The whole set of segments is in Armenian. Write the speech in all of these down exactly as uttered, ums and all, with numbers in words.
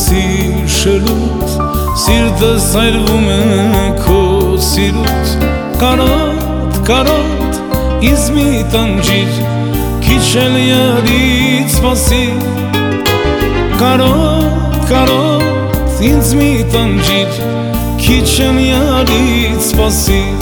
սիր շլուտ, սիրտս այրվում է քո սիրուց։ Կարոտ, կարոտ, ինձ մի տանջիր, քիչ էլ յարից սպասիր։ Կարոտ, կարոտ, ինձ մի տանջիր, քիչ էլ յարից սպասիր։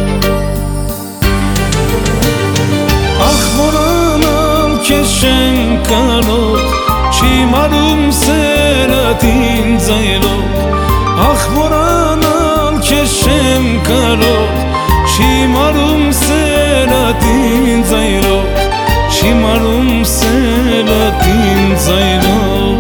Ախ մոռանալ քեզ չեմ կարող, չիմանում սերդ ինձ այրող։ Ախ մոռանալ քեզ չեմ կարող, չիմանում սերդ ինձ այրող, չիմանում սերդ ինձ այրող։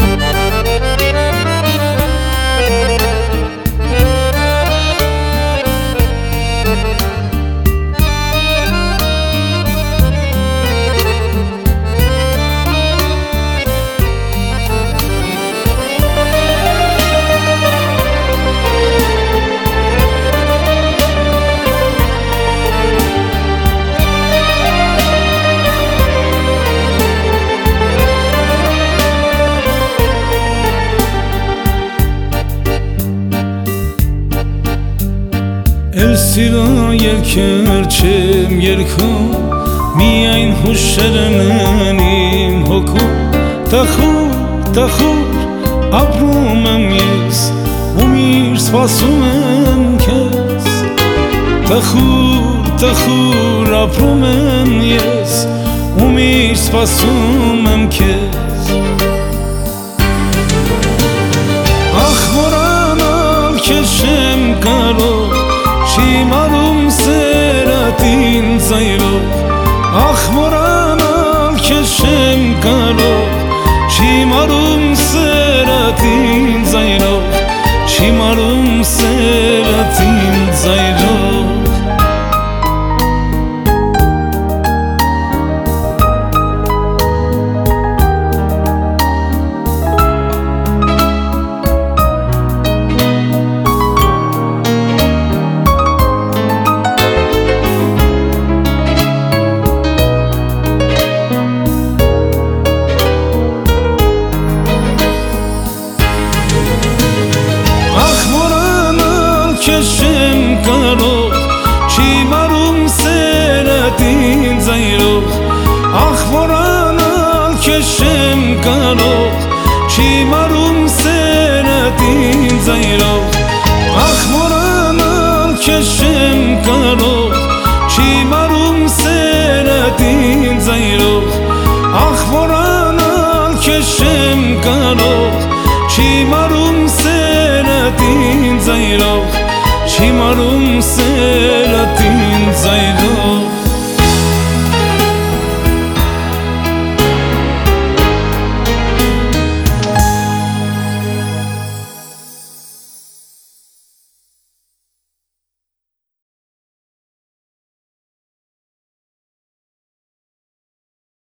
Էլ սիրո երգեր չեմ երգում, միայն հուշերն են իմ հոգում։ Տխուր, տխուր ապրում եմ ես, ու միշտ սպասում եմ քեզ։ Տխուր, տխուր ապրում եմ ես, ու միշտ սպասում եմ քեզ։ Ախ մոռանալ քեզ չեմ կարող, չիմանում սերդ ինձ այրող։ Ախ մոռանալ քեզ չեմ կարող, չիմանում սերդ ինձ այրող, չիմանում սերդ ինձ այրող։ Քեզ չեմ կարող, չիմանում սերդ ինձ այրող։ Ախ մոռանալ քեզ չեմ կարող, չիմանում սերդ ինձ այրող։ Ախ մոռանալ քեզ չեմ կարող, չիմանում սերդ ինձ այրող։ Ախ մոռանալ քեզ չեմ կարող, չիմանում սերդ ինձ այրող, չիմանում սերդ